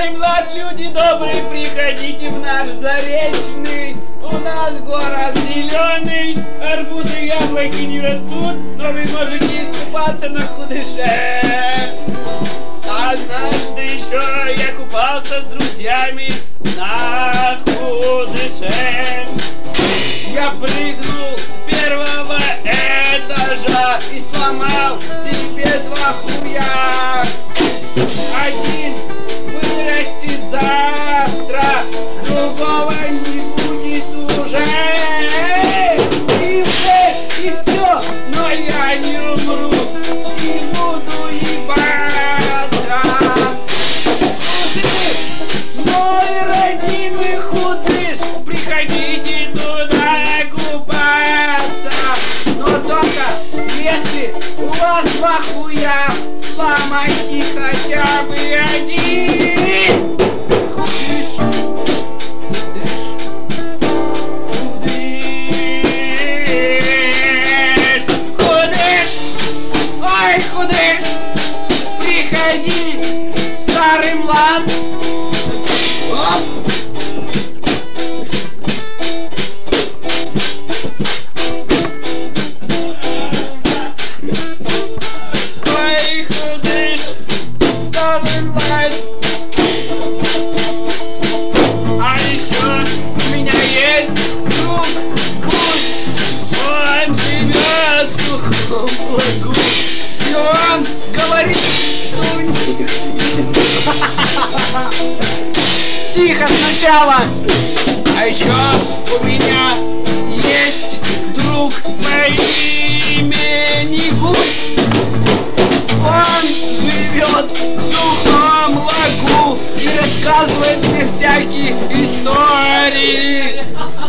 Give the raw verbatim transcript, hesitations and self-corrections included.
Старый млад, люди добрые, приходите в наш Заречный. У нас город зеленый, арбузы и яблоки не растут, но вы можете искупаться на Худыше. Однажды еще я купался с друзьями на Худыше. Я прыгнул с первого этажа и сломал себе два хуя. Один вырастет завтра, другого не будет уже. И все, и все, но я не умру и буду ебаться. Худыш, мой родимый Худыш, приходите туда купаться. Но только если у вас два хуя, сломайте хотя бы один. Худыш, худыш, худыш, ой, худыш, приходи, старый млад. Оп. Ой, худыш, старый млад. А еще у меня есть друг Гусь, он живет в сухом лагу, и он говорит, что у них... Тихо сначала! А еще у меня есть друг по имени Гусь. Он живет в сухом лагу и рассказывает мне всякие истории.